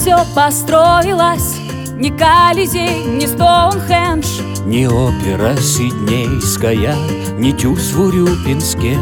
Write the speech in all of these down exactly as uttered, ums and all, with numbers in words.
все построилось, ни Колизей, ни Стоунхендж, ни опера Сиднейская, ни тюз в Урюпинске.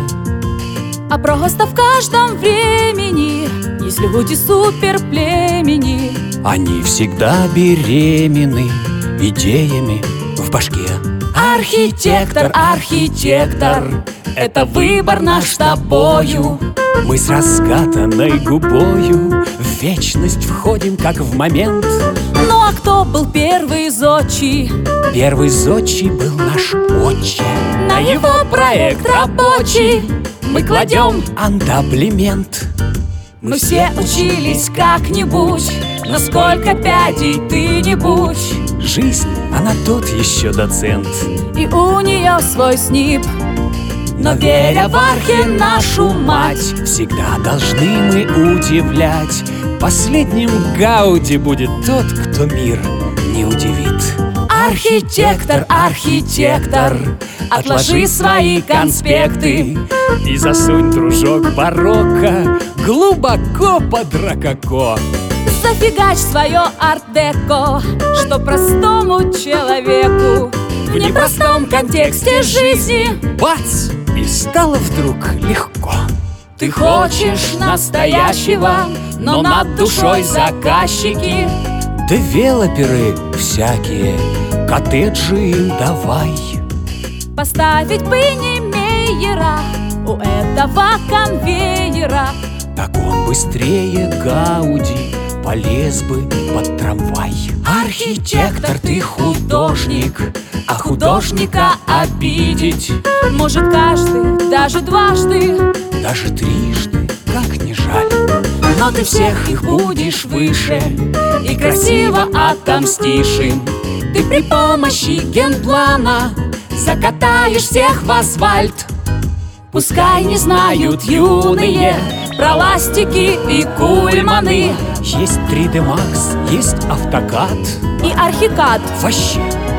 А просто в каждом времени есть люди суперплемени. Они всегда беременны идеями в башке. Архитектор, архитектор, это выбор наш с тобою. Мы с раскатанной губою в вечность входим, как в момент. Ну а кто был первый зодчий? Первый зодчий был наш отче. На его проект рабочий мы кладем антаблемент. Мы все учились как-нибудь, но сколько пядей ты не будь. Жизнь, она тот еще доцент, и у нее свой снип. Но веря в архи нашу мать, всегда должны мы удивлять. Последним Гауди будет тот, кто мир не удивит. Архитектор, архитектор, отложи свои конспекты и засунь, дружок, барокко глубоко под рококо. Зафигач свое арт-деко, что простому человеку в непростом контексте жизни бац! И стало вдруг легко. Ты хочешь настоящего, но над душой заказчики. Девелоперы всякие, коттеджи им давай. Поставить бы не Мейера у этого конвейера, так он быстрее Гауди полез бы под трамвай. Архитектор, ты художник, а художника обидеть может каждый, даже дважды, даже трижды, как не жаль. Но ты всех их будешь выше и красиво отомстишь им. Ты при помощи генплана закатаешь всех в асфальт. Пускай не знают юные про ластики и кульманы. Есть три дэ Max, есть автокад и архикад вообще.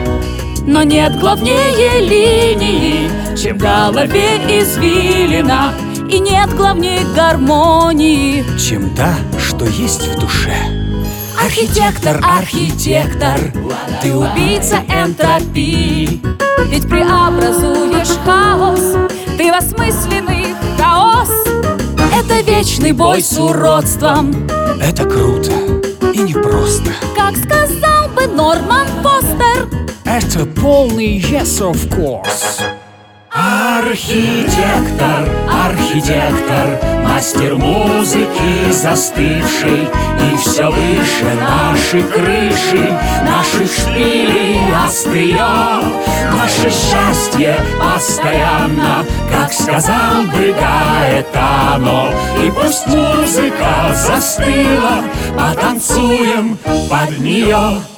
Но нет главнее линии, чем в голове извилина. И нет главнее гармонии, чем та, что есть в душе. Архитектор, архитектор, ты убийца энтропии. Ведь преобразуешь хаос, ты в осмысленный хаос. Это вечный бой с уродством. Это круто и непросто. Как сказал бы Норман Фостер, это полный yes of course. Архитектор, архитектор, мастер музыки застывший. И все выше наши крыши, наших шпилей острие. Наше счастье постоянно, как сказал бы Гаэтано. И пусть музыка застыла, потанцуем под нее.